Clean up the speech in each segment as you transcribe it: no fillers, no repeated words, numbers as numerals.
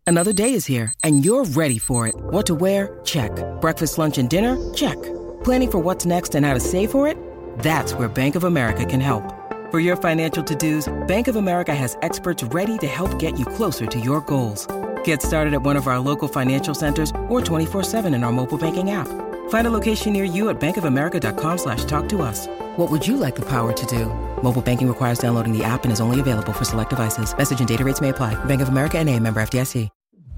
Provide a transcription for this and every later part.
Another day is here, and you're ready for it. What to wear? Check. Breakfast, lunch, and dinner? Check. Planning for what's next and how to save for it? That's where Bank of America can help. For your financial to-dos, Bank of America has experts ready to help get you closer to your goals. Get started at one of our local financial centers or 24/7 in our mobile banking app. Find a location near you at bankofamerica.com/talktous. What would you like the power to do? Mobile banking requires downloading the app and is only available for select devices. Message and data rates may apply. Bank of America N.A., member FDIC.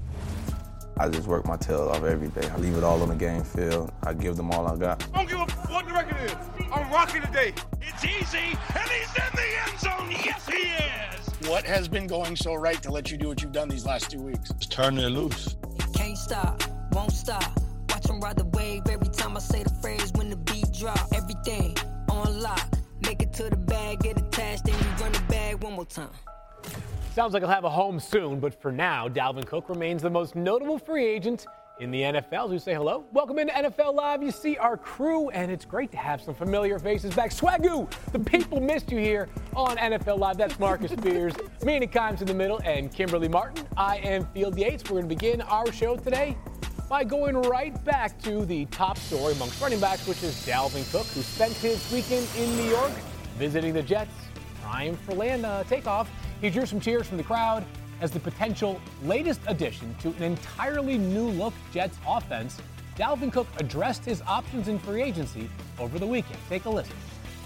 I just work my tail off every day. I leave it all on the game field. I give them all I got. I don't give a what the record is. I'm rocking today. It's easy, and he's in the end zone. Yes, he is. What has been going so right to let you do what you've done these last 2 weeks? Just turning it loose. Can't stop, won't stop. Watch him ride the wave every time I say the phrase when the beat drop. Everything on lock. Make it to the bag, get attached, then you run the bag one more time. Sounds like he'll have a home soon, but for now, Dalvin Cook remains the most notable free agent in the NFL. As we say hello, welcome into NFL Live. You see our crew, and it's great to have some familiar faces back. Swagoo, the people missed you here on NFL Live. That's Marcus Spears, Mina Kimes in the middle, and Kimberly Martin. I am Field Yates. We're going to begin our show today by going right back to the top story amongst running backs, which is Dalvin Cook, who spent his weekend in New York visiting the Jets, primed for takeoff. He drew some cheers from the crowd as the potential latest addition to an entirely new look Jets offense. Dalvin Cook addressed his options in free agency over the weekend. Take a listen.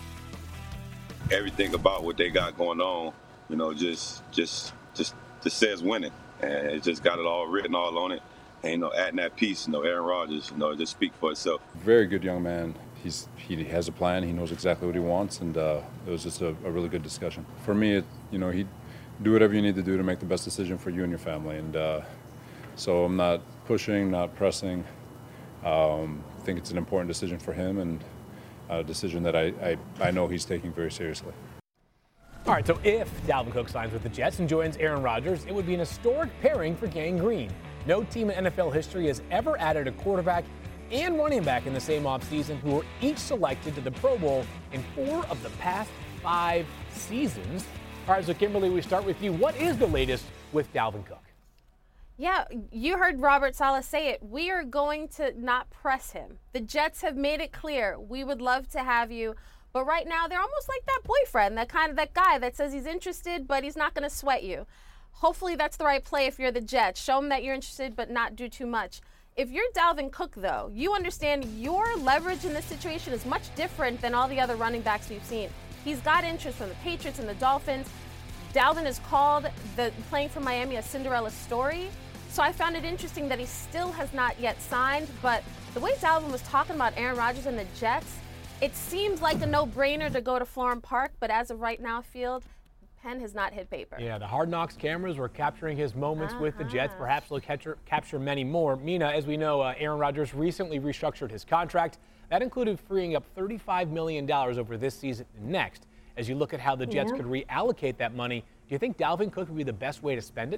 Everything about what they got going on, just says winning, and it just got it all written all on it. And adding that piece, Aaron Rodgers, it just speaks for itself. Very good young man. He has a plan. He knows exactly what he wants, and it was just a really good discussion. For me, he do whatever you need to do to make the best decision for you and your family. And so I'm not pushing, not pressing. I think it's an important decision for him, and a decision that I know he's taking very seriously. All right, so if Dalvin Cook signs with the Jets and joins Aaron Rodgers, it would be an historic pairing for Gang Green. No team in NFL history has ever added a quarterback and running back in the same offseason who were each selected to the Pro Bowl in 4 of the past 5 seasons. All right, so Kimberly, we start with you. What is the latest with Dalvin Cook? Yeah, you heard Robert Saleh say it. We are going to not press him. The Jets have made it clear we would love to have you, but right now they're almost like that boyfriend, that guy that says he's interested, but he's not going to sweat you. Hopefully that's the right play if you're the Jets. Show him that you're interested, but not do too much. If you're Dalvin Cook, though, you understand your leverage in this situation is much different than all the other running backs we've seen. He's got interest from the Patriots and the Dolphins. Dalvin has called the playing for Miami a Cinderella story. So I found it interesting that he still has not yet signed. But the way Dalvin was talking about Aaron Rodgers and the Jets, it seems like a no-brainer to go to Florham Park. But as of right now, Field, pen has not hit paper. Yeah, the Hard Knocks cameras were capturing his moments with the Jets. Perhaps they'll capture many more. Mina, as we know, Aaron Rodgers recently restructured his contract. That included freeing up $35 million over this season and next. As you look at how the Jets could reallocate that money, do you think Dalvin Cook would be the best way to spend it?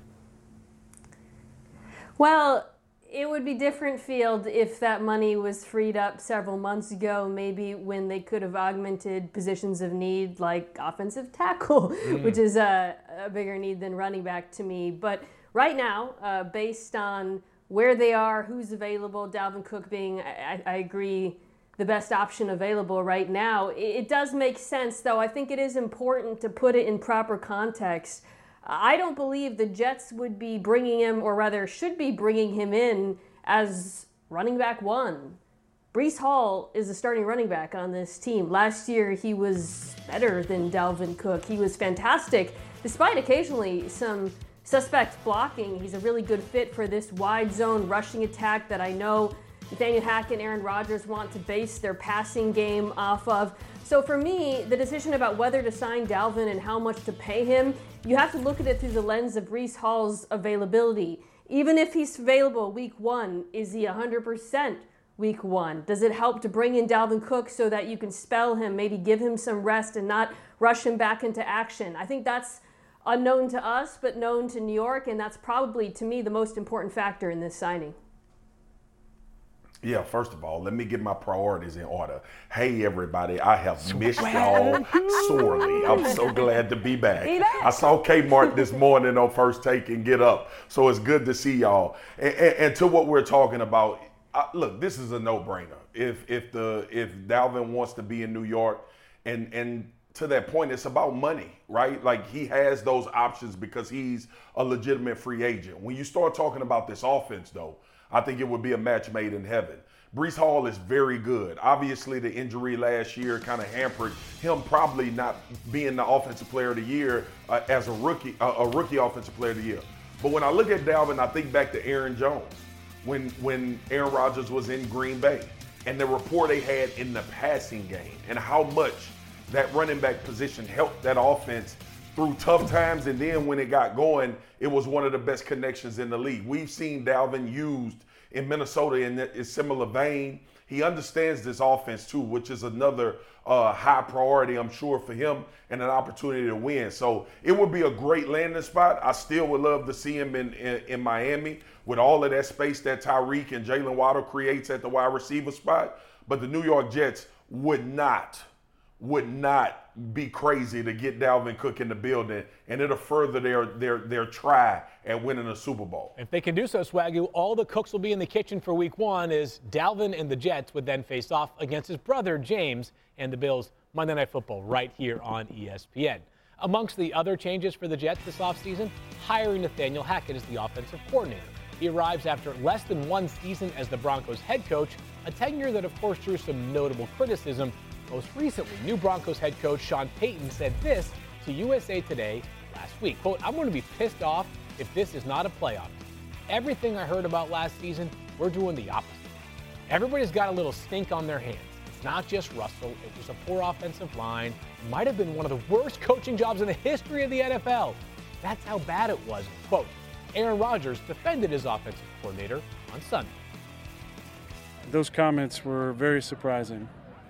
Well, it would be different, Field, if that money was freed up several months ago, maybe when they could have augmented positions of need like offensive tackle, which is a bigger need than running back to me. But right now, based on where they are, who's available, Dalvin Cook being, I agree, the best option available right now. It does make sense, though. I think it is important to put it in proper context. I don't believe the Jets would be bringing him, or rather should be bringing him in as running back 1. Breece Hall is the starting running back on this team. Last year, he was better than Dalvin Cook. He was fantastic, despite occasionally some suspect blocking. He's a really good fit for this wide zone rushing attack that I know Nathaniel Hackett and Aaron Rodgers want to base their passing game off of. So for me, the decision about whether to sign Dalvin and how much to pay him, you have to look at it through the lens of Breece Hall's availability. Even if he's available week 1, is he 100% week 1? Does it help to bring in Dalvin Cook so that you can spell him, maybe give him some rest and not rush him back into action? I think that's unknown to us, but known to New York, and that's probably, to me, the most important factor in this signing. Yeah, first of all, let me get my priorities in order. Hey, everybody, I have missed y'all sorely. I'm so glad to be back. I saw Kmart this morning on First Take and Get Up, so it's good to see y'all. And to what we're talking about, look, this is a no-brainer. If Dalvin wants to be in New York, and to that point, it's about money, right? Like, he has those options because he's a legitimate free agent. When you start talking about this offense, though, I think it would be a match made in heaven. Breece Hall is very good. Obviously, the injury last year kind of hampered him probably not being the offensive player of the year as a rookie offensive player of the year. But when I look at Dalvin, I think back to Aaron Jones when Aaron Rodgers was in Green Bay and the rapport they had in the passing game and how much that running back position helped that offense through tough times, and then when it got going, it was one of the best connections in the league. We've seen Dalvin used in Minnesota in a similar vein. He understands this offense too, which is another high priority, I'm sure, for him and an opportunity to win. So it would be a great landing spot. I still would love to see him in Miami with all of that space that Tyreek and Jalen Waddle creates at the wide receiver spot. But the New York Jets would not be crazy to get Dalvin Cook in the building, and it'll further their try at winning a Super Bowl. If they can do so, Swagoo, all the cooks will be in the kitchen for week one as Dalvin and the Jets would then face off against his brother James and the Bills Monday Night Football right here on ESPN. Amongst the other changes for the Jets this offseason, hiring Nathaniel Hackett as the offensive coordinator. He arrives after less than one season as the Broncos head coach, a tenure that of course drew some notable criticism. Most recently, new Broncos head coach Sean Payton said this to USA Today last week, quote, "I'm going to be pissed off if this is not a playoff. Everything I heard about last season, we're doing the opposite. Everybody's got a little stink on their hands. It's not just Russell. It was a poor offensive line. It might have been one of the worst coaching jobs in the history of the NFL. That's how bad it was." Quote, Aaron Rodgers defended his offensive coordinator on Sunday. Those comments were very surprising.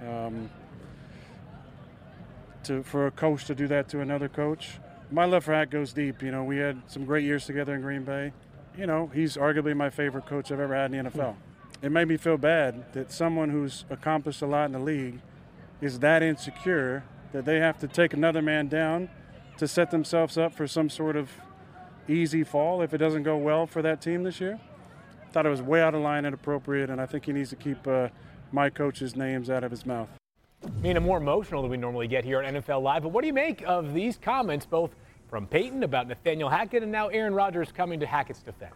For a coach to do that to another coach. My love for Hack goes deep. You know, we had some great years together in Green Bay. You know, he's arguably my favorite coach I've ever had in the NFL. It made me feel bad that someone who's accomplished a lot in the league is that insecure that they have to take another man down to set themselves up for some sort of easy fall if it doesn't go well for that team this year. Thought it was way out of line and inappropriate, and I think he needs to keep my coach's names out of his mouth. Being more emotional than we normally get here on NFL Live, but what do you make of these comments, both from Peyton about Nathaniel Hackett and now Aaron Rodgers coming to Hackett's defense?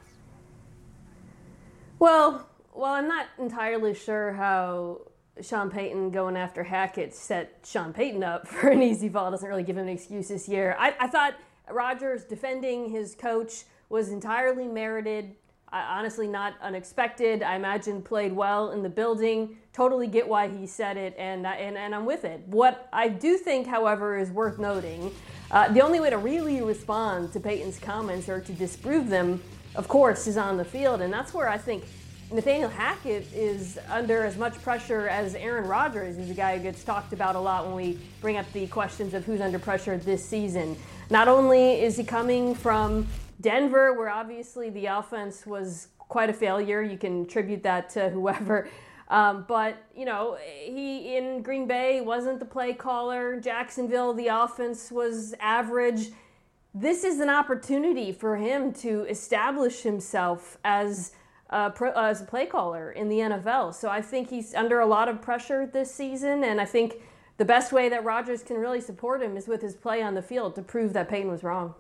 Well, I'm not entirely sure how Sean Payton going after Hackett set Sean Payton up for an easy fall. It doesn't really give him an excuse this year. I thought Rodgers defending his coach was entirely merited. Honestly, not unexpected. I imagine played well in the building. Totally get why he said it, and I'm with it. What I do think, however, is worth noting, the only way to really respond to Peyton's comments or to disprove them, of course, is on the field, and that's where I think Nathaniel Hackett is under as much pressure as Aaron Rodgers, who's a guy who gets talked about a lot when we bring up the questions of who's under pressure this season. Not only is he coming from Denver, where obviously the offense was quite a failure. You can attribute that to whoever. But, you know, he in Green Bay wasn't the play caller. Jacksonville, the offense was average. This is an opportunity for him to establish himself as a play caller in the NFL. So I think he's under a lot of pressure this season, and I think the best way that Rodgers can really support him is with his play on the field to prove that Payton was wrong.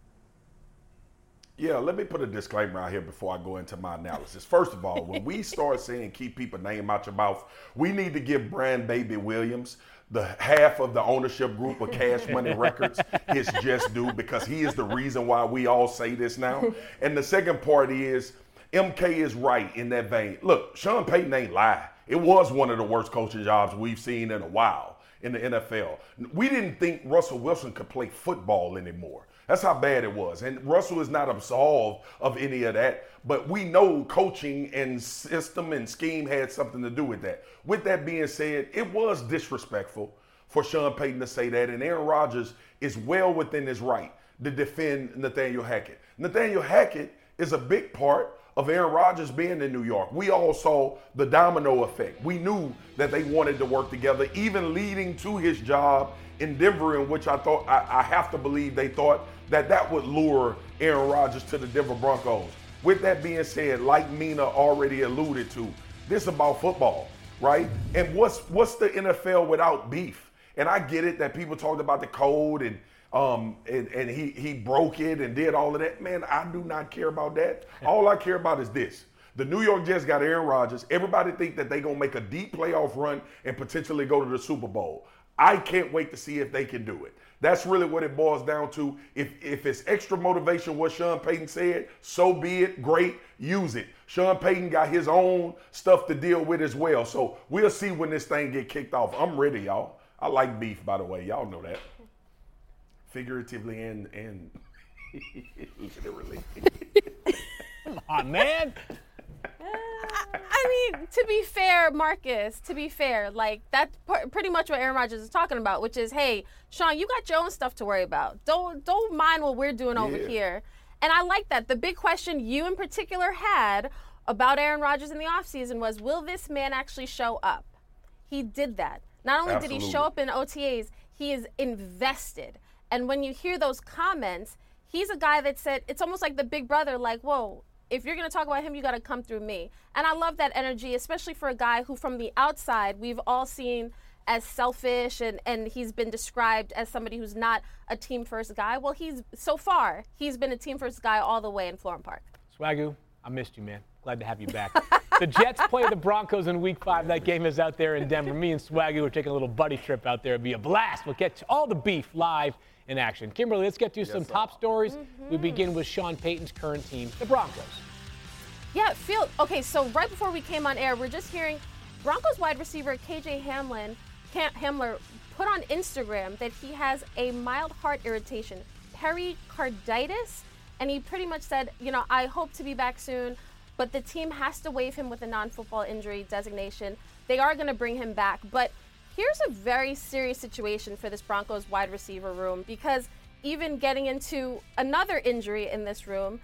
Yeah, let me put a disclaimer out here before I go into my analysis. First of all, when we start saying keep people's name out your mouth, we need to give Brand Baby Williams, the half of the ownership group of Cash Money Records, his just due, because he is the reason why we all say this now. And the second part is, MK is right in that vein. Look, Sean Payton ain't lie. It was one of the worst coaching jobs we've seen in a while in the NFL. We didn't think Russell Wilson could play football anymore. That's how bad it was. And Russell is not absolved of any of that, but we know coaching and system and scheme had something to do with that. With that being said, it was disrespectful for Sean Payton to say that, and Aaron Rodgers is well within his right to defend Nathaniel Hackett. Nathaniel Hackett is a big part of Aaron Rodgers being in New York. We all saw the domino effect. We knew that they wanted to work together, even leading to his job in Denver, in which I have to believe they thought that would lure Aaron Rodgers to the Denver Broncos. With that being said, like Mina already alluded to, this is about football, right? And what's the NFL without beef? And I get it that people talked about the code and he broke it and did all of that. Man, I do not care about that. All I care about is this. The New York Jets got Aaron Rodgers. Everybody think that they're going to make a deep playoff run and potentially go to the Super Bowl. I can't wait to see if they can do it. That's really what it boils down to. If it's extra motivation, what Sean Payton said, so be it. Great. Use it. Sean Payton got his own stuff to deal with as well. So we'll see when this thing get kicked off. I'm ready, y'all. I like beef, by the way. Y'all know that. Figuratively and literally. Come on, man. I mean, to be fair, Marcus, like that's pretty much what Aaron Rodgers is talking about, which is, hey, Sean, you got your own stuff to worry about. Don't mind what we're doing over here. And I like that. The big question you in particular had about Aaron Rodgers in the offseason was, will this man actually show up? He did that. Not only did he show up in OTAs, he is invested. And when you hear those comments, he's a guy that said, it's almost like the big brother, like, whoa, if you're going to talk about him, you got to come through me. And I love that energy, especially for a guy who from the outside we've all seen as selfish and he's been described as somebody who's not a team-first guy. Well, he's been a team-first guy all the way in Florham Park. Swagoo, I missed you, man. Glad to have you back. The Jets play the Broncos in Week 5. That game is out there in Denver. Me and Swagoo are taking a little buddy trip out there. It'll be a blast. We'll get all the beef live in action. Kimberly, let's get to some top stories. We begin with Sean Payton's current team, the Broncos. Yeah, okay, so right before we came on air, we're just hearing Broncos wide receiver KJ Hamler put on Instagram that he has a mild heart irritation, pericarditis, and he pretty much said, I hope to be back soon, but the team has to waive him with a non-football injury designation. They are going to bring him back, but here's a very serious situation for this Broncos wide receiver room, because even getting into another injury in this room,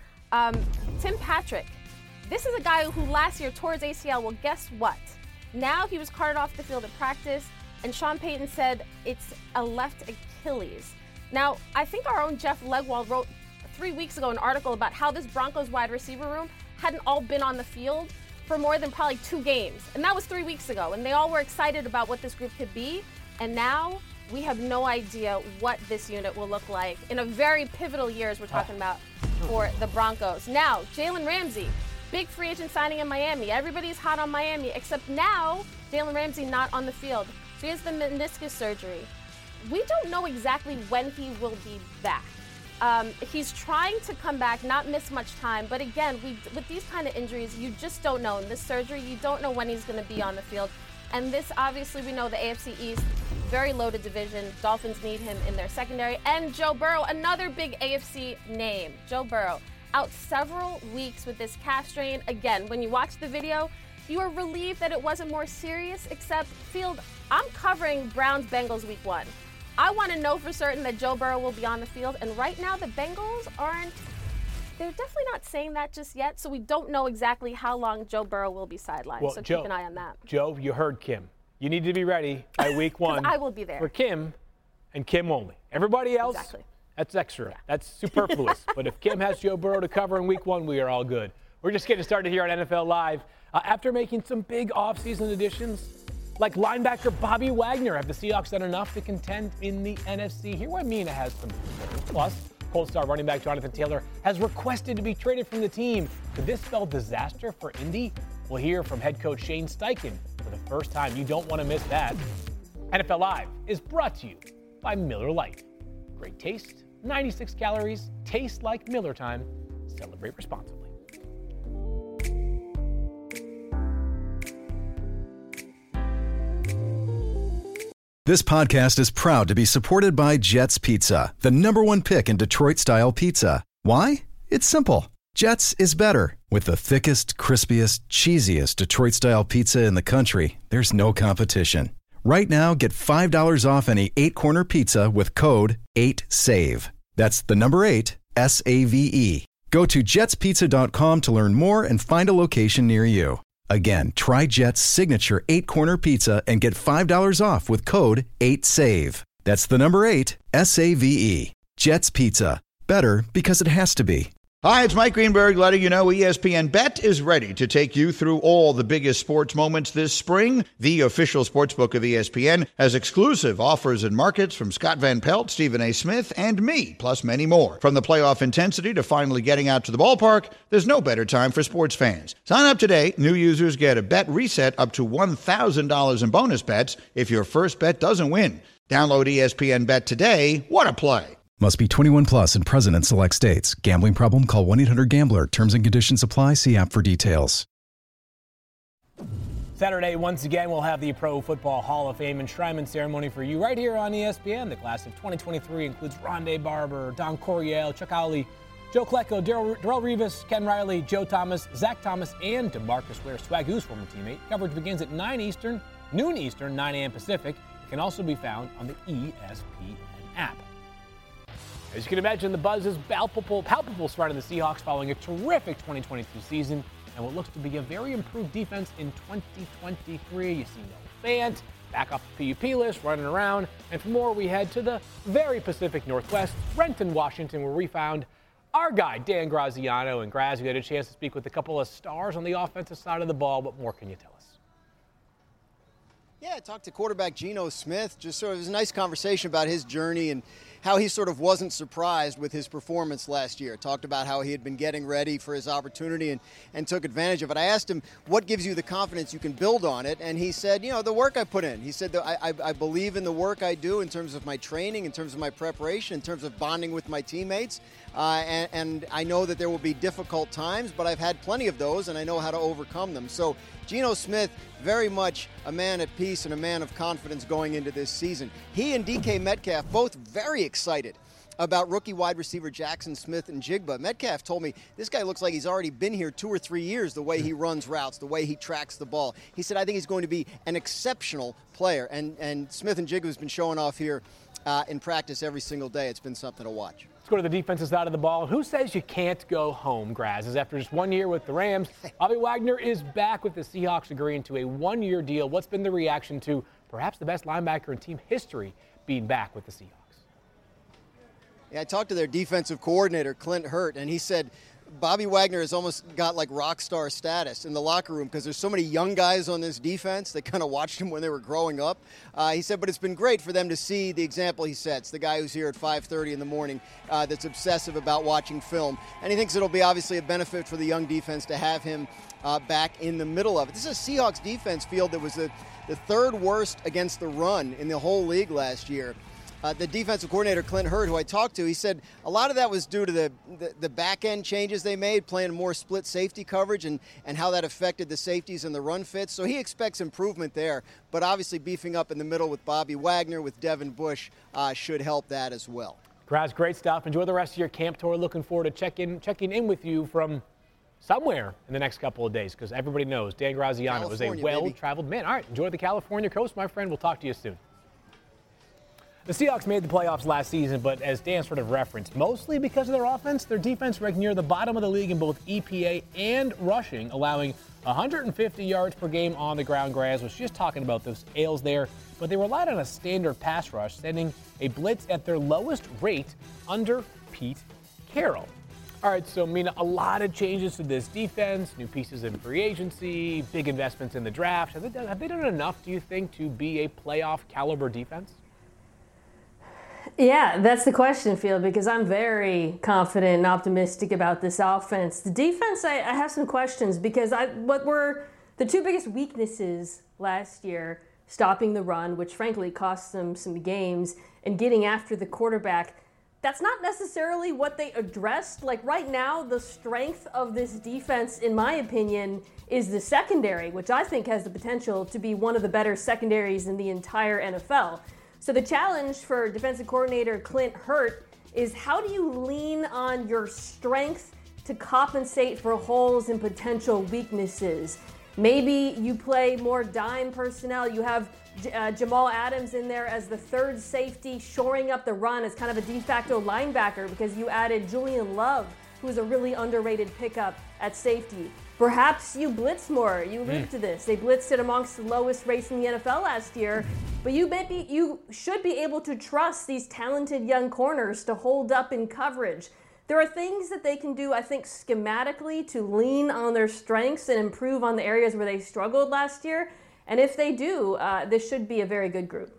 Tim Patrick. This is a guy who last year tore his ACL. Well, guess what? Now he was carted off the field at practice, and Sean Payton said it's a left Achilles. Now, I think our own Jeff Legwold wrote 3 weeks ago an article about how this Broncos wide receiver room hadn't all been on the field for more than probably 2 games. And that was 3 weeks ago. And they all were excited about what this group could be. And now we have no idea what this unit will look like in a very pivotal year, as we're talking about, for the Broncos. Now, Jalen Ramsey, big free agent signing in Miami. Everybody's hot on Miami, except now Jalen Ramsey not on the field. So he has the meniscus surgery. We don't know exactly when he will be back. He's trying to come back, not miss much time. But again, with these kind of injuries, you just don't know. In this surgery, you don't know when he's going to be on the field. And this, obviously, we know the AFC East, very loaded division. Dolphins need him in their secondary. And Joe Burrow, another big AFC name. Joe Burrow, out several weeks with this calf strain. Again, when you watch the video, you are relieved that it wasn't more serious, except, Field, I'm covering Browns-Bengals Week 1. I want to know for certain that Joe Burrow will be on the field, and right now the Bengals they're definitely not saying that just yet, so we don't know exactly how long Joe Burrow will be sidelined, so keep an eye on that. Joe, you heard Kim. You need to be ready by Week 1. I will be there. For Kim, and Kim only. Everybody else, that's extra. Yeah. That's superfluous. But if Kim has Joe Burrow to cover in Week 1, we are all good. We're just getting started here on NFL Live. After making some big offseason additions, like linebacker Bobby Wagner, have the Seahawks done enough to contend in the NFC? Here's why Mina has some concerns. Plus, Cold Star running back Jonathan Taylor has requested to be traded from the team. Could this spell disaster for Indy? We'll hear from head coach Shane Steichen for the first time. You don't want to miss that. NFL Live is brought to you by Miller Lite. Great taste, 96 calories, taste like Miller time. Celebrate responsibly. This podcast is proud to be supported by Jets Pizza, the #1 pick in Detroit-style pizza. Why? It's simple. Jets is better. With the thickest, crispiest, cheesiest Detroit-style pizza in the country, there's no competition. Right now, get $5 off any 8-corner pizza with code 8SAVE. That's the number 8, S-A-V-E. Go to jetspizza.com to learn more and find a location near you. Again, try Jet's signature 8-corner pizza and get $5 off with code 8SAVE. That's the number 8, S-A-V-E. Jet's Pizza. Better because it has to be. Hi, it's Mike Greenberg letting you know ESPN Bet is ready to take you through all the biggest sports moments this spring. The official sportsbook of ESPN has exclusive offers and markets from Scott Van Pelt, Stephen A. Smith, and me, plus many more. From the playoff intensity to finally getting out to the ballpark, there's no better time for sports fans. Sign up today. New users get a bet reset up to $1,000 in bonus bets if your first bet doesn't win. Download ESPN Bet today. What a play. Must be 21 plus and present in select states. Gambling problem? Call 1-800-GAMBLER. Terms and conditions apply. See app for details. Saturday, once again, we'll have the Pro Football Hall of Fame enshrinement ceremony for you right here on ESPN. The class of 2023 includes Rondé Barber, Don Coryell, Chuck Howley, Joe Klecko, Darrelle Revis, Ken Riley, Joe Thomas, Zach Thomas, and DeMarcus Ware, Swagoo's former teammate. Coverage begins at noon Eastern, 9 a.m. Pacific. It can also be found on the ESPN app. As you can imagine, the buzz is palpable surrounding the Seahawks following a terrific 2022 season and what looks to be a very improved defense in 2023. You see Noah Fant back off the PUP list, running around. And for more, we head to the very Pacific Northwest, Renton, Washington, where we found our guy, Dan Graziano. And Graz, we had a chance to speak with a couple of stars on the offensive side of the ball. What more can you tell us? Yeah, I talked to quarterback Geno Smith. Just sort of, it was a nice conversation about his journey and how he sort of wasn't surprised with his performance last year. Talked about how he had been getting ready for his opportunity and took advantage of it. I asked him, what gives you the confidence you can build on it? And he said, the work I put in. He said, I believe in the work I do in terms of my training, in terms of my preparation, in terms of bonding with my teammates. And I know that there will be difficult times, but I've had plenty of those, and I know how to overcome them. So Geno Smith, very much a man at peace and a man of confidence going into this season. He and DK Metcalf both very excited about rookie wide receiver Jackson Smith-Njigba. Metcalf told me this guy looks like he's already been here 2 or 3 years, the way he runs routes, the way he tracks the ball. He said, I think he's going to be an exceptional player. And Smith-Njigba has been showing off here in practice every single day. It's been something to watch. Let's go to the defensive side of the ball. Who says you can't go home, Graz? As after just 1 year with the Rams, Bobby Wagner is back with the Seahawks agreeing to a 1-year deal. What's been the reaction to perhaps the best linebacker in team history being back with the Seahawks? Yeah, I talked to their defensive coordinator, Clint Hurt, and he said Bobby Wagner has almost got like rock star status in the locker room because there's so many young guys on this defense that kind of watched him when they were growing up. He said, but it's been great for them to see the example he sets, the guy who's here at 5:30 in the morning that's obsessive about watching film. And he thinks it'll be obviously a benefit for the young defense to have him back in the middle of it. This is a Seahawks defense field that was the third worst against the run in the whole league last year. The defensive coordinator, Clint Hurt, who I talked to, he said a lot of that was due to the back-end changes they made, playing more split safety coverage and how that affected the safeties and the run fits. So he expects improvement there, but obviously beefing up in the middle with Bobby Wagner, with Devin Bush, should help that as well. Graz, great stuff. Enjoy the rest of your camp tour. Looking forward to checking in with you from somewhere in the next couple of days because everybody knows Dan Graziano is a well-traveled man. All right, enjoy the California coast, my friend. We'll talk to you soon. The Seahawks made the playoffs last season, but as Dan sort of referenced, mostly because of their offense. Their defense ranked near the bottom of the league in both EPA and rushing, allowing 150 yards per game on the ground. Graz was just talking about those ails there, but they relied on a standard pass rush, sending a blitz at their lowest rate under Pete Carroll. All right, so Mina, a lot of changes to this defense, new pieces in free agency, big investments in the draft. Have they done enough, do you think, to be a playoff caliber defense? Yeah, that's the question, Phil, because I'm very confident and optimistic about this offense. The defense, I have some questions because what were the two biggest weaknesses last year? Stopping the run, which frankly cost them some games, and getting after the quarterback. That's not necessarily what they addressed. Like right now, the strength of this defense, in my opinion, is the secondary, which I think has the potential to be one of the better secondaries in the entire NFL. So the challenge for defensive coordinator Clint Hurt is how do you lean on your strength to compensate for holes and potential weaknesses? Maybe you play more dime personnel. You have Jamal Adams in there as the third safety, shoring up the run as kind of a de facto linebacker because you added Julian Love who's a really underrated pickup at safety. Perhaps you blitz more. You alluded to this. They blitzed it amongst the lowest rates in the NFL last year. But you should be able to trust these talented young corners to hold up in coverage. There are things that they can do, I think, schematically to lean on their strengths and improve on the areas where they struggled last year. And if they do, this should be a very good group.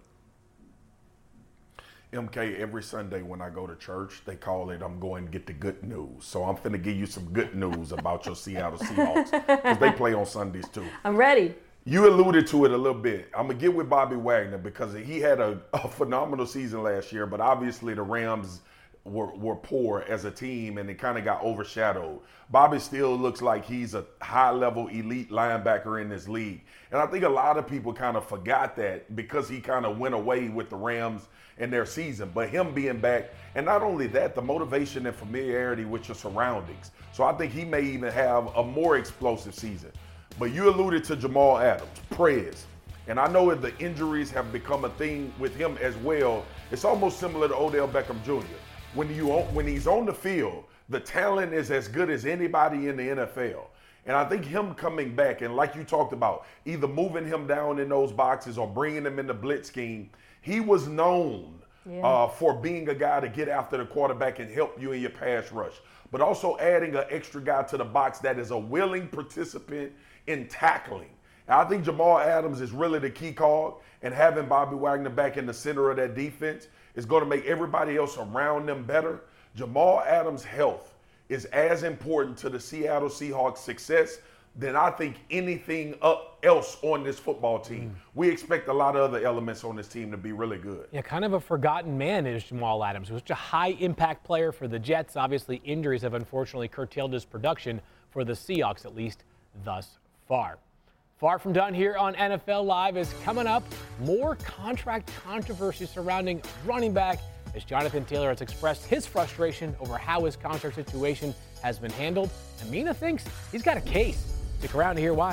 MK, every Sunday when I go to church, they call it, I'm going to get the good news. So I'm finna give you some good news about your Seattle Seahawks, because they play on Sundays too. I'm ready. You alluded to it a little bit. I'm going to get with Bobby Wagner because he had a phenomenal season last year, but obviously the Rams were poor as a team and it kind of got overshadowed. Bobby still looks like he's a high-level elite linebacker in this league. And I think a lot of people kind of forgot that because he kind of went away with the Rams in their season. But him being back, and not only that, the motivation and familiarity with your surroundings. So I think he may even have a more explosive season. But you alluded to Jamal Adams, Prez. And I know if the injuries have become a thing with him as well, it's almost similar to Odell Beckham Jr. When he's on the field, the talent is as good as anybody in the NFL. And I think him coming back, and like you talked about, either moving him down in those boxes or bringing him in the blitz scheme, he was known for being a guy to get after the quarterback and help you in your pass rush. But also adding an extra guy to the box that is a willing participant in tackling. And I think Jamal Adams is really the key cog, and having Bobby Wagner back in the center of that defense is going to make everybody else around them better. Jamal Adams' health is as important to the Seattle Seahawks' success than I think anything else on this football team. We expect a lot of other elements on this team to be really good. Yeah, kind of a forgotten man is Jamal Adams. He was such a high-impact player for the Jets. Obviously, injuries have unfortunately curtailed his production for the Seahawks, at least thus far. Far from done here on NFL Live is coming up more contract controversy surrounding running back as Jonathan Taylor has expressed his frustration over how his contract situation has been handled. And Mina thinks he's got a case. Stick around to hear why.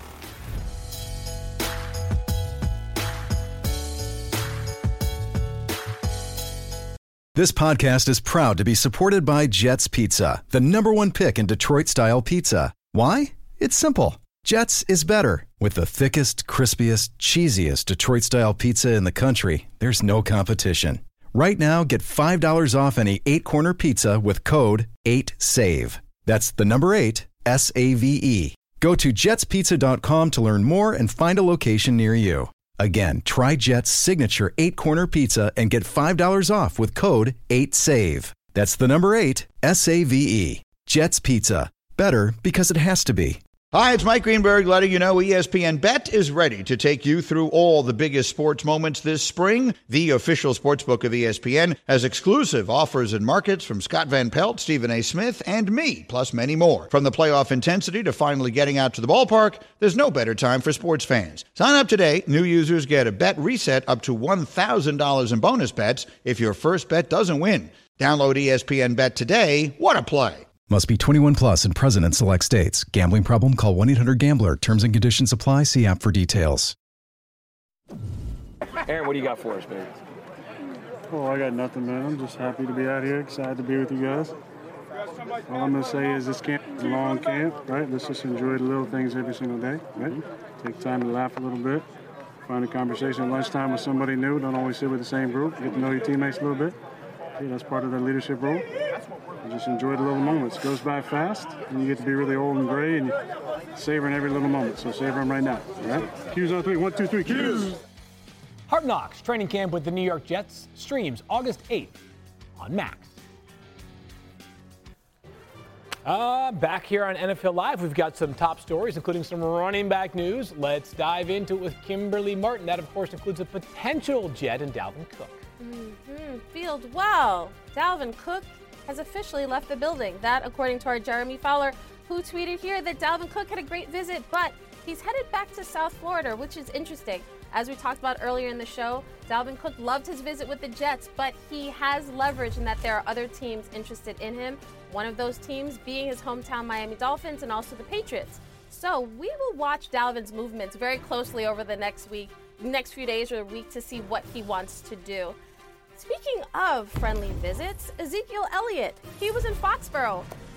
This podcast is proud to be supported by Jets Pizza, the #1 pick in Detroit-style pizza. Why? It's simple. Jets is better. With the thickest, crispiest, cheesiest Detroit-style pizza in the country, there's no competition. Right now, get $5 off any 8-corner pizza with code 8SAVE. That's the number 8, S-A-V-E. Go to jetspizza.com to learn more and find a location near you. Again, try Jet's signature 8-corner pizza and get $5 off with code 8SAVE. That's the number 8, S-A-V-E. Jet's Pizza. Better because it has to be. Hi, it's Mike Greenberg letting you know ESPN Bet is ready to take you through all the biggest sports moments this spring. The official sportsbook of ESPN has exclusive offers and markets from Scott Van Pelt, Stephen A. Smith, and me, plus many more. From the playoff intensity to finally getting out to the ballpark, there's no better time for sports fans. Sign up today. New users get a bet reset up to $1,000 in bonus bets if your first bet doesn't win. Download ESPN Bet today. What a play. Must be 21 plus and present in select states. Gambling problem? Call 1-800-GAMBLER. Terms and conditions apply. See app for details. Aaron, what do you got for us, baby? Oh, I got nothing, man. I'm just happy to be out here. Excited to be with you guys. All I'm going to say is this camp is a long camp, right? Let's just enjoy the little things every single day, right? Take time to laugh a little bit. Find a conversation at lunchtime with somebody new. Don't always sit with the same group. Get to know your teammates a little bit. Yeah, that's part of the leadership role. And just enjoy the little moments. It goes by fast, and you get to be really old and gray, and you're savoring every little moment. So savor them right now. All right? Q's on 3. 1, 2, 3. Q's. Hard Knocks training camp with the New York Jets streams August 8th on Max. Back here on NFL Live, we've got some top stories, including some running back news. Let's dive into it with Kimberly Martin. That, of course, includes a potential Jet in Dalvin Cook. Field well. Dalvin Cook has officially left the building. That, according to our Jeremy Fowler, who tweeted here that Dalvin Cook had a great visit, but he's headed back to South Florida, which is interesting. As we talked about earlier in the show, Dalvin Cook loved his visit with the Jets, but he has leverage in that there are other teams interested in him. One of those teams being his hometown Miami Dolphins and also the Patriots. So we will watch Dalvin's movements very closely over the next few days or a week to see what he wants to do. Speaking of friendly visits, Ezekiel Elliott, he was in Foxborough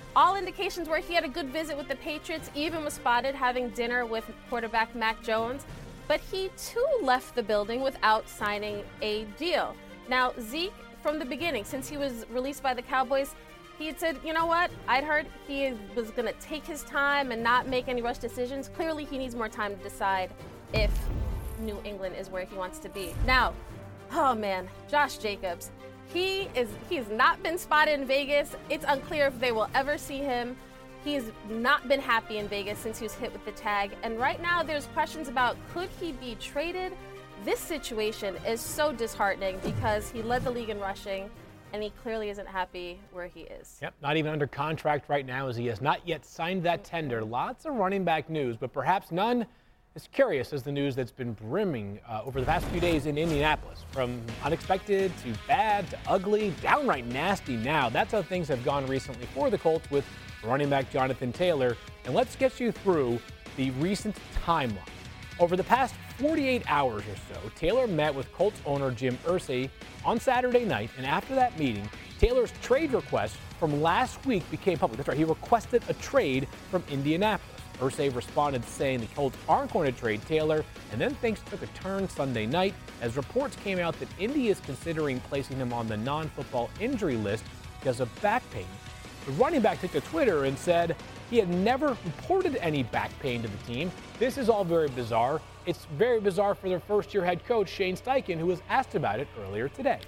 All indications were he had a good visit with the Patriots, even was spotted having dinner with quarterback Mac Jones. But he, too, left the building without signing a deal. Now, Zeke, from the beginning, since he was released by the Cowboys, he had said, you know what, I'd heard he was going to take his time and not make any rush decisions. Clearly, he needs more time to decide if New England is where he wants to be. Now, oh man, Josh Jacobs. He's not been spotted in Vegas. It's unclear if they will ever see him. He's not been happy in Vegas since he was hit with the tag. And right now there's questions about could he be traded? This situation is so disheartening because he led the league in rushing and he clearly isn't happy where he is. Yep, not even under contract right now as he has not yet signed that tender. Lots of running back news, but perhaps none as curious as the news that's been brimming over the past few days in Indianapolis. From unexpected to bad to ugly, downright nasty now. That's how things have gone recently for the Colts with running back Jonathan Taylor. And let's get you through the recent timeline. Over the past 48 hours or so, Taylor met with Colts owner Jim Irsay on Saturday night, and after that meeting, Taylor's trade request from last week became public. That's right, he requested a trade from Indianapolis. Irsay responded saying the Colts aren't going to trade Taylor, and then things took a turn Sunday night as reports came out that Indy is considering placing him on the non-football injury list because of back pain. The running back took to Twitter and said he had never reported any back pain to the team. This is all very bizarre. It's very bizarre for their first-year head coach, Shane Steichen, who was asked about it earlier today.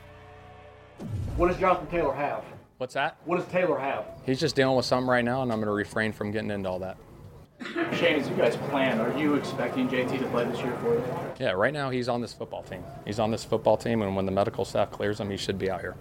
What does Jonathan Taylor have? What's that? What does Taylor have? He's just dealing with something right now, and I'm going to refrain from getting into all that. Shane, as you guys plan, are you expecting JT to play this year for you? Yeah, right now he's on this football team. He's on this football team, and when the medical staff clears him, he should be out here.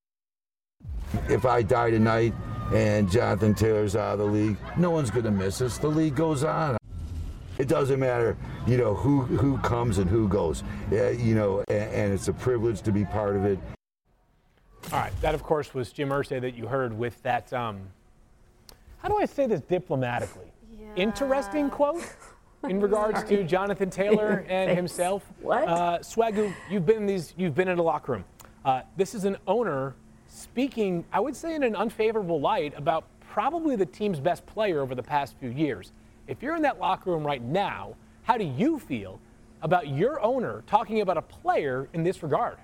If I die tonight and Jonathan Taylor's out of the league, no one's going to miss us. The league goes on. It doesn't matter, who comes and who goes, and it's a privilege to be part of it. All right, that, of course, was Jim Irsay that you heard with that, how do I say this diplomatically? Interesting quote in regards to Jonathan Taylor and himself. What? Swagoo, you've been in a locker room. This is an owner speaking, I would say, in an unfavorable light about probably the team's best player over the past few years. If you're in that locker room right now, how do you feel about your owner talking about a player in this regard?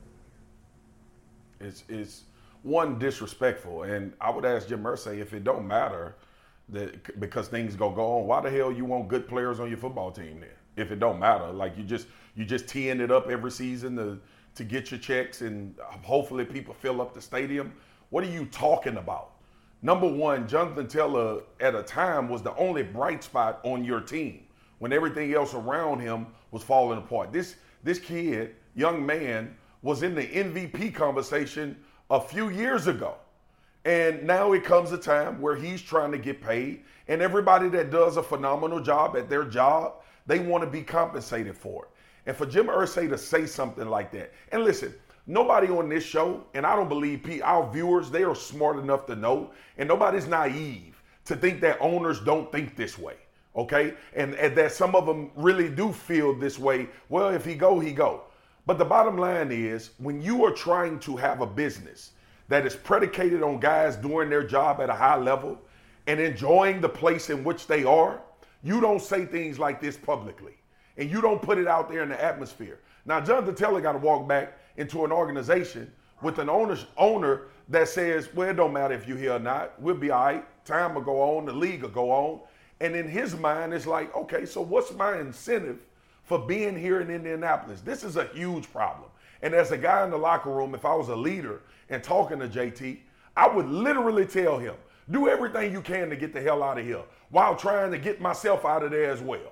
It's one, disrespectful, and I would ask Jim Irsay if it don't matter because things go on, why the hell you want good players on your football team then? If it don't matter, like you just teeing it up every season to get your checks and hopefully people fill up the stadium. What are you talking about? Number one, Jonathan Taylor at a time was the only bright spot on your team when everything else around him was falling apart. This kid, young man, was in the MVP conversation a few years ago. And now it comes a time where he's trying to get paid, and everybody that does a phenomenal job at their job, they want to be compensated for it. And for Jim Irsay to say something like that, and listen, nobody on this show, and I don't believe our viewers, they are smart enough to know, and nobody's naive to think that owners don't think this way, okay? And that some of them really do feel this way. Well, if he go, he go. But the bottom line is, when you are trying to have a business that is predicated on guys doing their job at a high level and enjoying the place in which they are, you don't say things like this publicly. And you don't put it out there in the atmosphere. Now, Jonathan Taylor got to walk back into an organization with an owner that says, well, it don't matter if you're here or not. We'll be all right. Time will go on. The league will go on. And in his mind, it's like, okay, so what's my incentive for being here in Indianapolis? This is a huge problem. And as a guy in the locker room, if I was a leader and talking to JT, I would literally tell him, do everything you can to get the hell out of here while trying to get myself out of there as well.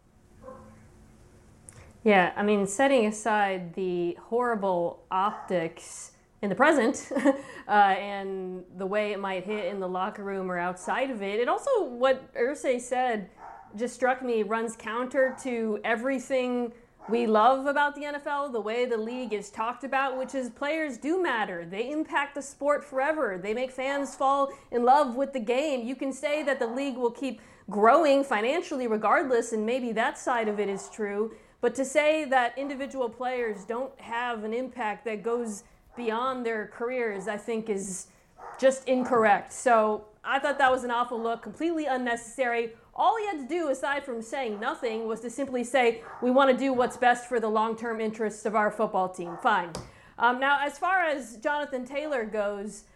Yeah, I mean, setting aside the horrible optics in the present and the way it might hit in the locker room or outside of it, it also, what Irsay said just struck me, runs counter to everything we love about the NFL, the way the league is talked about, which is players do matter. They impact the sport forever. They make fans fall in love with the game. You can say that the league will keep growing financially regardless, and maybe that side of it is true. But to say that individual players don't have an impact that goes beyond their careers, I think is just incorrect. So I thought that was an awful look, completely unnecessary. All he had to do, aside from saying nothing, was to simply say, we want to do what's best for the long-term interests of our football team. Fine. Now, as far as Jonathan Taylor goes,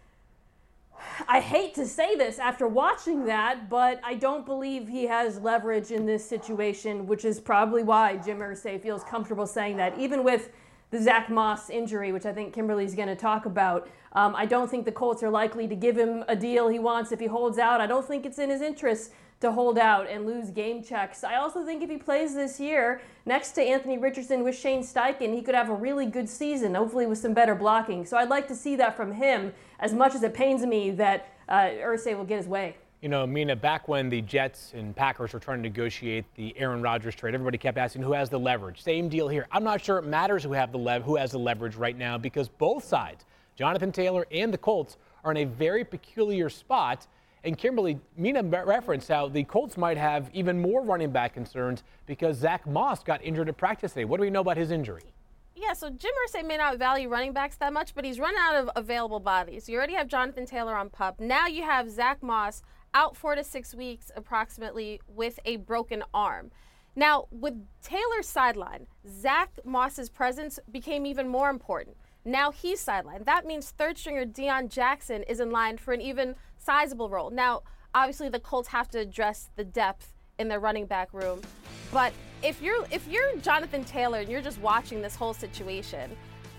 I hate to say this after watching that, but I don't believe he has leverage in this situation, which is probably why Jim Irsay feels comfortable saying that. Even with the Zach Moss injury, which I think Kimberly's going to talk about, I don't think the Colts are likely to give him a deal he wants if he holds out. I don't think it's in his interest to hold out and lose game checks. I also think if he plays this year next to Anthony Richardson with Shane Steichen, he could have a really good season, hopefully with some better blocking. So I'd like to see that from him, as much as it pains me that Irsay will get his way. You know, Mina, back when the Jets and Packers were trying to negotiate the Aaron Rodgers trade, everybody kept asking who has the leverage. Same deal here. I'm not sure it matters who has the leverage right now, because both sides, Jonathan Taylor and the Colts, are in a very peculiar spot. And Kimberly, Mina referenced how the Colts might have even more running back concerns because Zach Moss got injured at practice today. What do we know about his injury? Yeah, so Jim Irsay may not value running backs that much, but he's run out of available bodies. You already have Jonathan Taylor on PUP. Now you have Zach Moss out 4 to 6 weeks approximately with a broken arm. Now, with Taylor's sideline, Zach Moss's presence became even more important. Now he's sidelined. That means third stringer Deion Jackson is in line for an even sizable role. Now, obviously the Colts have to address the depth in their running back room. But if you're Jonathan Taylor and you're just watching this whole situation,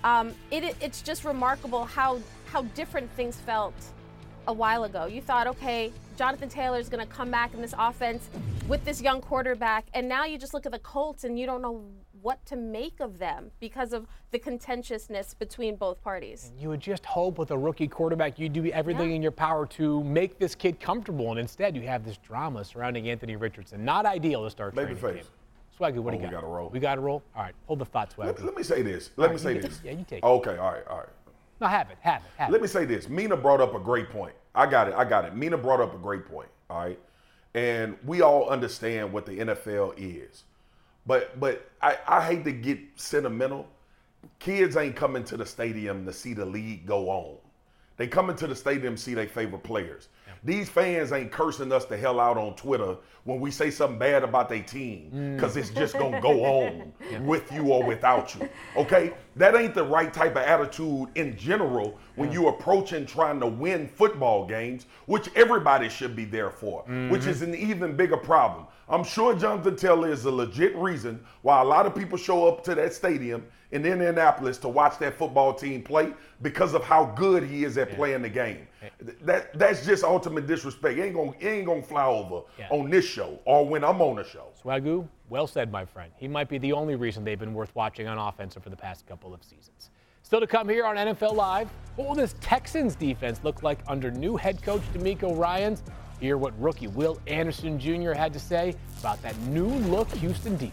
it's just remarkable how different things felt a while ago. You thought, okay, Jonathan Taylor is going to come back in this offense with this young quarterback, and now you just look at the Colts and you don't know what to make of them because of the contentiousness between both parties. And you would just hope with a rookie quarterback you do everything in your power to make this kid comfortable, and instead you have this drama surrounding Anthony Richardson. Not ideal to start training camp. Swaggy, what do you got? We got to roll. We got to roll? All right, hold the thought, Swaggy. Let me say this. Let me say this. Yeah, you take it. Okay, all right. No, have it. Let me say this. Mina brought up a great point. I got it. Mina brought up a great point, all right? And we all understand what the NFL is. But I hate to get sentimental. Kids ain't coming to the stadium to see the league go on. They come into the stadium to see their favorite players. Yeah. These fans ain't cursing us the hell out on Twitter when we say something bad about their team, because it's just going to go on with you or without you, okay? That ain't the right type of attitude in general when you approaching trying to win football games, which everybody should be there for, which is an even bigger problem. I'm sure Jonathan Taylor is a legit reason why a lot of people show up to that stadium in Indianapolis to watch that football team play, because of how good he is at playing the game. That's just ultimate disrespect. It ain't gonna fly over on this show or when I'm on the show. Swagoo, well said, my friend. He might be the only reason they've been worth watching on offense for the past couple of seasons. Still to come here on NFL Live, what will this Texans defense look like under new head coach DeMeco Ryans? Hear what rookie Will Anderson Jr. had to say about that new look Houston defense.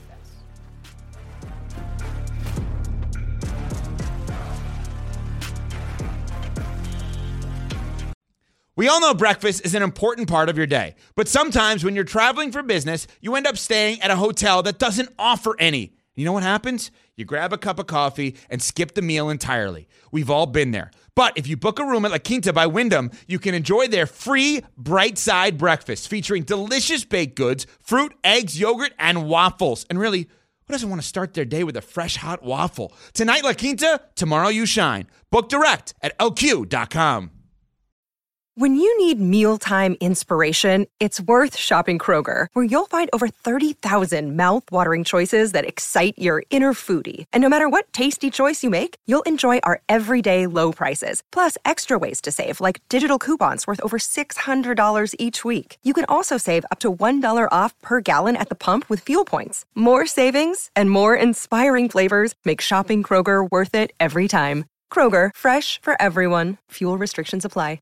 We all know breakfast is an important part of your day, but sometimes when you're traveling for business, you end up staying at a hotel that doesn't offer any. You know what happens? You grab a cup of coffee and skip the meal entirely. We've all been there. But if you book a room at La Quinta by Wyndham, you can enjoy their free Bright Side breakfast featuring delicious baked goods, fruit, eggs, yogurt, and waffles. And really, who doesn't want to start their day with a fresh, hot waffle? Tonight, La Quinta, tomorrow you shine. Book direct at lq.com. When you need mealtime inspiration, it's worth shopping Kroger, where you'll find over 30,000 mouth-watering choices that excite your inner foodie. And no matter what tasty choice you make, you'll enjoy our everyday low prices, plus extra ways to save, like digital coupons worth over $600 each week. You can also save up to $1 off per gallon at the pump with fuel points. More savings and more inspiring flavors make shopping Kroger worth it every time. Kroger, fresh for everyone. Fuel restrictions apply.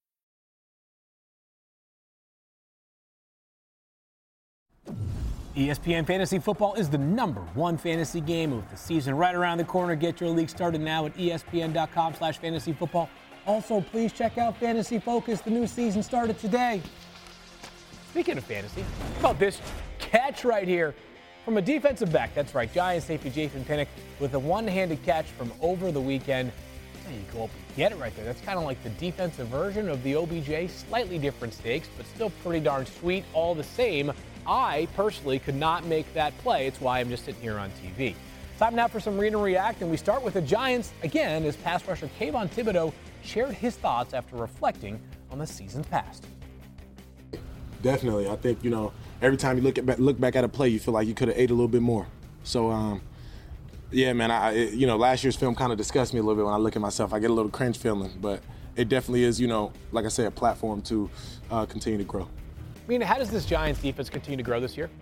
ESPN Fantasy Football is the #1 fantasy game with the season right around the corner. Get your league started now at ESPN.com/fantasyfootball. Also, please check out Fantasy Focus. The new season started today. Speaking of fantasy, how about this catch right here from a defensive back? That's right, Giants safety Jason Pinnock with a one-handed catch from over the weekend. You go up and get it right there. That's kind of like the defensive version of the OBJ. Slightly different stakes, but still pretty darn sweet all the same. I personally could not make that play. It's why I'm just sitting here on TV. Time now for some Read and React, and we start with the Giants again as pass rusher Kayvon Thibodeaux shared his thoughts after reflecting on the season past. Definitely. I think, every time you look back at a play, you feel like you could have ate a little bit more. So, yeah, man, last year's film kind of disgusts me a little bit when I look at myself. I get a little cringe feeling, but it definitely is, like I said, a platform to continue to grow. Mina, how does this Giants defense continue to grow this year?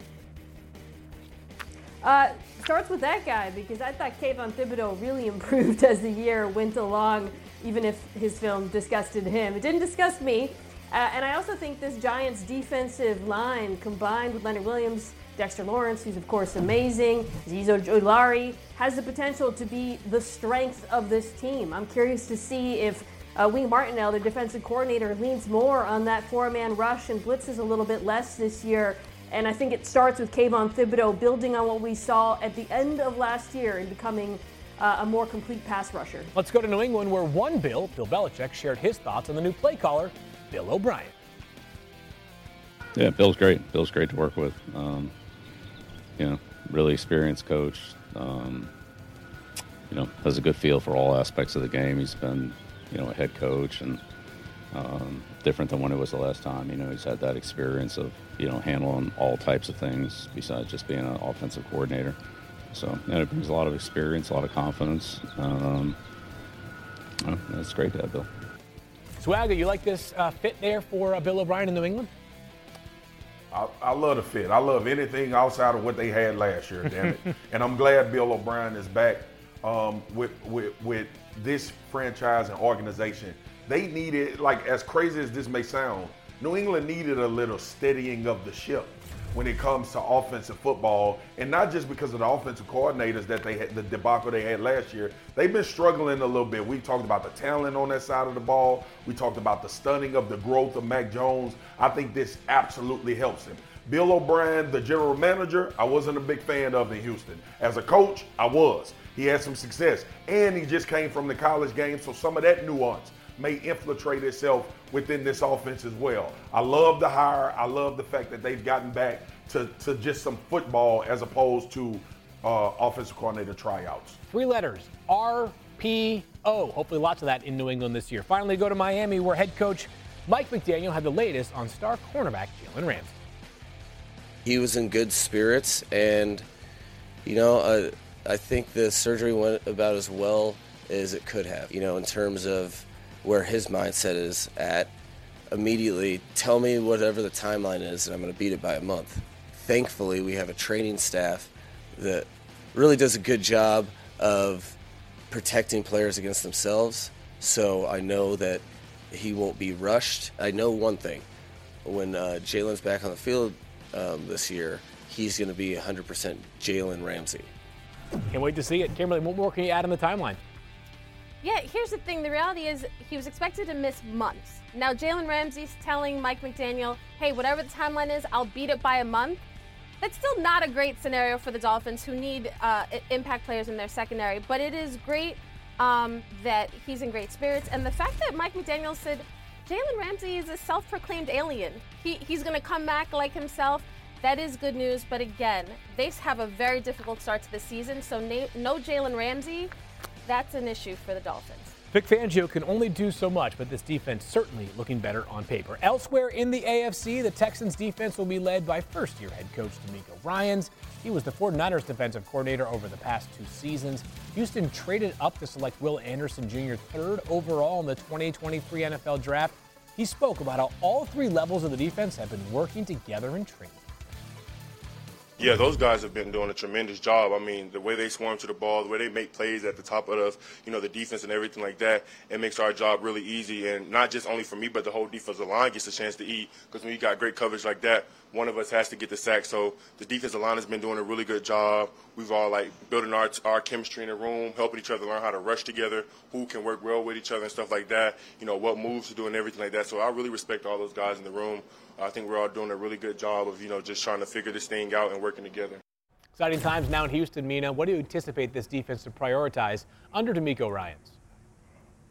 Starts with that guy, because I thought Kayvon Thibodeaux really improved as the year went along, even if his film disgusted him. It didn't disgust me. And I also think this Giants defensive line, combined with Leonard Williams, Dexter Lawrence, who's of course amazing, Zizo Ojulari, has the potential to be the strength of this team. I'm curious to see if Wink Martindale, the defensive coordinator, leans more on that four-man rush and blitzes a little bit less this year. And I think it starts with Kayvon Thibodeaux building on what we saw at the end of last year and becoming a more complete pass rusher. Let's go to New England, where one Bill Belichick, shared his thoughts on the new play caller, Bill O'Brien. Yeah, Bill's great. Bill's great to work with. Really experienced coach. Has a good feel for all aspects of the game. He's been, a head coach and different than when it was the last time. He's had that experience of, handling all types of things besides just being an offensive coordinator. So, it brings a lot of experience, a lot of confidence. It's great to have Bill. Swagger, you like this fit there for Bill O'Brien in New England? I love the fit. I love anything outside of what they had last year, damn it. And I'm glad Bill O'Brien is back with this franchise and organization. They needed, as crazy as this may sound, New England needed a little steadying of the ship when it comes to offensive football, and not just because of the offensive coordinators that they had, the debacle they had last year. They've been struggling a little bit. We talked about the talent on that side of the ball. We talked about the stunning of the growth of Mac Jones. I think this absolutely helps him. Bill O'Brien, the general manager, I wasn't a big fan of in Houston. As a coach, I was. He had some success, and he just came from the college game, so some of that nuance may infiltrate itself within this offense as well. I love the hire. I love the fact that they've gotten back to just some football as opposed to offensive coordinator tryouts. 3 letters, RPO. Hopefully lots of that in New England this year. Finally, go to Miami, where head coach Mike McDaniel had the latest on star cornerback Jalen Ramsey. He was in good spirits, and, I think the surgery went about as well as it could have, in terms of where his mindset is at. Immediately, tell me whatever the timeline is, and I'm going to beat it by a month. Thankfully, we have a training staff that really does a good job of protecting players against themselves, so I know that he won't be rushed. I know one thing. When Jalen's back on the field this year, he's going to be 100% Jalen Ramsey. Can't wait to see it. Kimberly, what more can you add on the timeline? Yeah, here's the thing. The reality is he was expected to miss months. Now, Jalen Ramsey's telling Mike McDaniel, hey, whatever the timeline is, I'll beat it by a month. That's still not a great scenario for the Dolphins, who need impact players in their secondary. But it is great that he's in great spirits. And the fact that Mike McDaniel said Jalen Ramsey is a self-proclaimed alien. He's going to come back like himself. That is good news. But again, they have a very difficult start to the season. So no Jalen Ramsey. That's an issue for the Dolphins. Vic Fangio can only do so much, but this defense certainly looking better on paper. Elsewhere in the AFC, the Texans defense will be led by first-year head coach DeMeco Ryans. He was the 49ers defensive coordinator over the past 2 seasons. Houston traded up to select Will Anderson Jr. 3rd overall in the 2023 NFL Draft. He spoke about how all 3 levels of the defense have been working together in training. Yeah, those guys have been doing a tremendous job. I mean, the way they swarm to the ball, the way they make plays at the top of the defense and everything like that, it makes our job really easy. And not just only for me, but the whole defensive line gets a chance to eat, because when you got great coverage like that, one of us has to get the sack. So the defensive line has been doing a really good job. We've all building our chemistry in the room, helping each other learn how to rush together, who can work well with each other and stuff like that, what moves to do and everything like that. So I really respect all those guys in the room. I think we're all doing a really good job of, just trying to figure this thing out and working together. Exciting times now in Houston, Mina. What do you anticipate this defense to prioritize under DeMeco Ryans?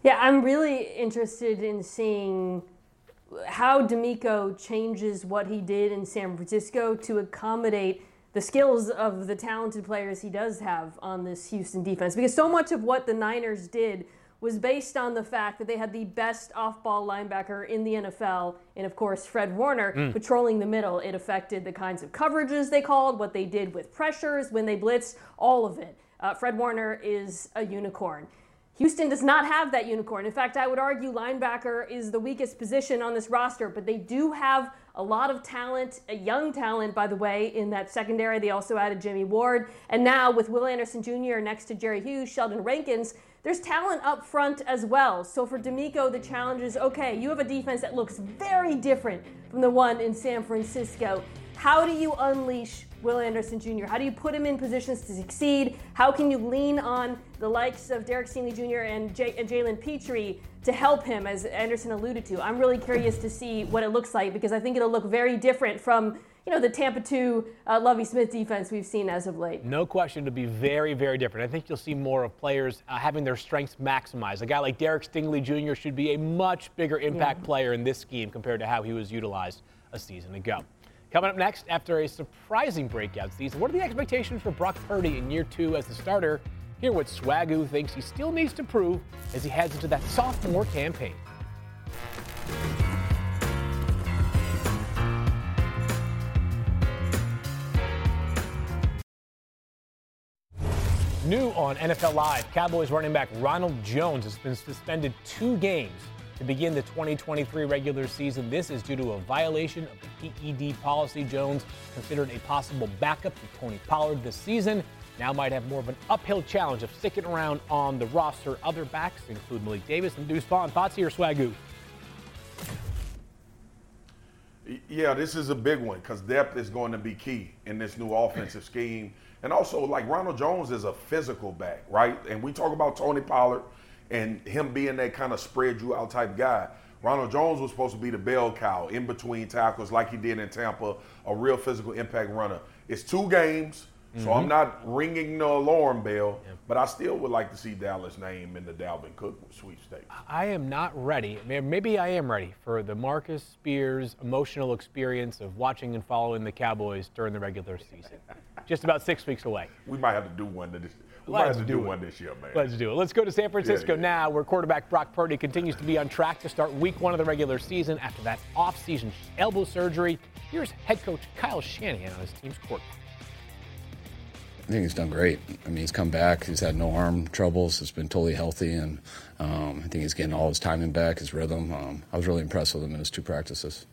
Yeah, I'm really interested in seeing how DeMeco changes what he did in San Francisco to accommodate the skills of the talented players he does have on this Houston defense. Because so much of what the Niners did was based on the fact that they had the best off-ball linebacker in the NFL, and of course Fred Warner, patrolling the middle. It affected the kinds of coverages they called, what they did with pressures, when they blitzed, all of it. Fred Warner is a unicorn. Houston does not have that unicorn. In fact, I would argue linebacker is the weakest position on this roster, but they do have a lot of talent, a young talent, by the way, in that secondary. They also added Jimmy Ward. And now with Will Anderson Jr. next to Jerry Hughes, Sheldon Rankins, there's talent up front as well. So for DeMeco, the challenge is, okay, you have a defense that looks very different from the one in San Francisco. How do you unleash Will Anderson Jr.? How do you put him in positions to succeed? How can you lean on the likes of Derek Stingley Jr. and Jalen Petrie to help him, as Anderson alluded to? I'm really curious to see what it looks like, because I think it'll look very different from the Tampa 2 Lovie Smith defense we've seen as of late. No question, to be very, very different. I think you'll see more of players having their strengths maximized. A guy like Derek Stingley Jr. should be a much bigger impact player in this scheme compared to how he was utilized a season ago. Coming up next, after a surprising breakout season, what are the expectations for Brock Purdy in year 2 as the starter? Hear what Swagoo thinks he still needs to prove as he heads into that sophomore campaign. New on NFL Live, Cowboys running back Ronald Jones has been suspended 2 games to begin the 2023 regular season. This is due to a violation of the PED policy. Jones, considered a possible backup to Tony Pollard this season, now might have more of an uphill challenge of sticking around on the roster. Other backs include Malik Davis and Deuce Vaughn. Thoughts here, Swagoo? Yeah, this is a big one because depth is going to be key in this new offensive scheme. And also, like, Ronald Jones is a physical back, right? And we talk about Tony Pollard and him being that kind of spread you out type guy. Ronald Jones was supposed to be the bell cow in between tackles like he did in Tampa, a real physical impact runner. It's 2 games, so I'm not ringing the alarm bell, but I still would like to see Dallas' name in the Dalvin Cook sweepstakes. I am not ready. Maybe I am ready for the Marcus Spears emotional experience of watching and following the Cowboys during the regular season. Just about 6 weeks away. We might have to do one this. We might have to do one this year, man. Let's do it. Let's go to San Francisco now, where quarterback Brock Purdy continues to be on track to start week 1 of the regular season after that off-season elbow surgery. Here's head coach Kyle Shanahan on his team's quarterback. I think he's done great. I mean, he's come back. He's had no arm troubles. He's been totally healthy, and I think he's getting all his timing back, his rhythm. I was really impressed with him in his 2 practices.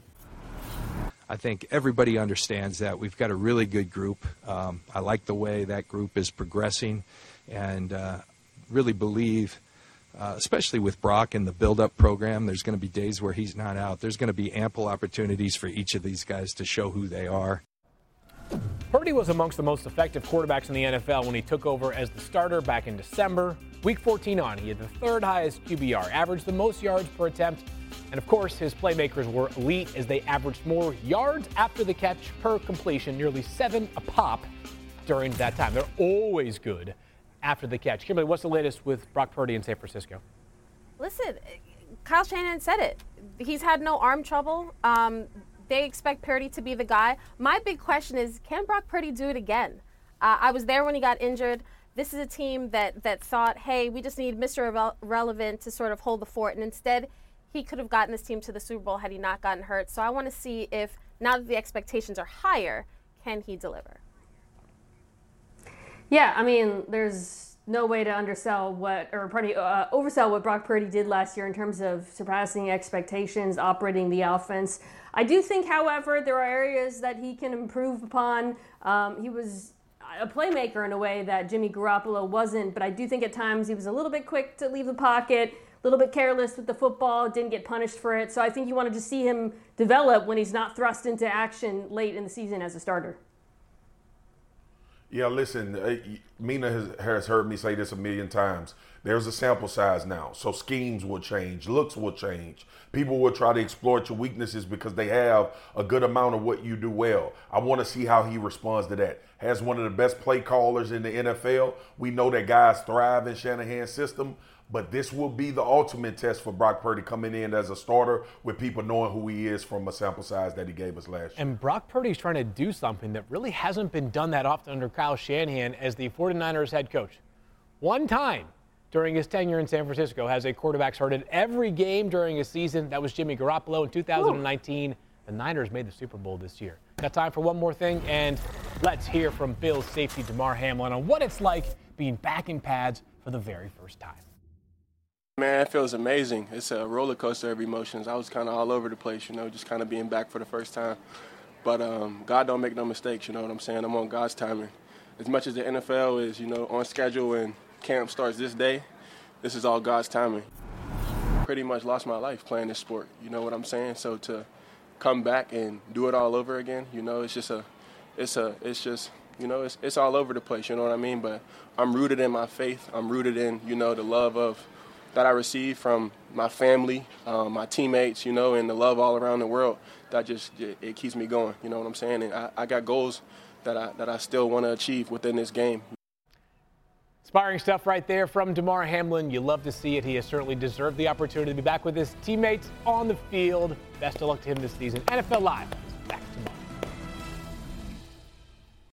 I think everybody understands that. We've got a really good group. I like the way that group is progressing, and really believe, especially with Brock in the build-up program, there's going to be days where he's not out. There's going to be ample opportunities for each of these guys to show who they are. Purdy was amongst the most effective quarterbacks in the NFL when he took over as the starter back in December. Week 14 on, he had the 3rd highest QBR, averaged the most yards per attempt, and of course his playmakers were elite as they averaged more yards after the catch per completion, nearly 7 a pop during that time. They're always good after the catch. Kimberly, what's the latest with Brock Purdy in San Francisco? Listen, Kyle Shanahan said it. He's had no arm trouble. They expect Purdy to be the guy. My big question is, can Brock Purdy do it again? I was there when he got injured. This is a team that thought, hey, we just need Mr. Irrelevant to sort of hold the fort. And instead, he could have gotten this team to the Super Bowl had he not gotten hurt. So I want to see if, now that the expectations are higher, can he deliver? Yeah, I mean, there's no way to oversell what Brock Purdy did last year in terms of surpassing expectations, operating the offense. I do think, however, there are areas that he can improve upon. He was a playmaker in a way that Jimmy Garoppolo wasn't, but I do think at times he was a little bit quick to leave the pocket, a little bit careless with the football, didn't get punished for it. So I think you want to just see him develop when he's not thrust into action late in the season as a starter. Yeah, listen, Mina has heard me say this a million times. There's a sample size now, so schemes will change, looks will change. People will try to exploit your weaknesses because they have a good amount of what you do well. I want to see how he responds to that. Has one of the best play callers in the NFL. We know that guys thrive in Shanahan's system. But this will be the ultimate test for Brock Purdy coming in as a starter with people knowing who he is from a sample size that he gave us last year. And Brock Purdy's trying to do something that really hasn't been done that often under Kyle Shanahan as the 49ers head coach. One time during his tenure in San Francisco has a quarterback started every game during a season. That was Jimmy Garoppolo in 2019. The Niners made the Super Bowl this year. Got time for one more thing, and let's hear from Bills safety Damar Hamlin on what it's like being back in pads for the very first time. Man, it feels amazing. It's a roller coaster of emotions. I was kind of all over the place, just kind of being back for the first time. But God don't make no mistakes, you know what I'm saying? I'm on God's timing. As much as the NFL is, on schedule and camp starts this day, this is all God's timing. Pretty much lost my life playing this sport, you know what I'm saying? So to come back and do it all over again, it's all over the place, you know what I mean? But I'm rooted in my faith. I'm rooted in, the love that I receive from my family, my teammates, and the love all around the world. It keeps me going, you know what I'm saying? And I got goals that I still want to achieve within this game. Inspiring stuff right there from Damar Hamlin. You love to see it. He has certainly deserved the opportunity to be back with his teammates on the field. Best of luck to him this season. NFL Live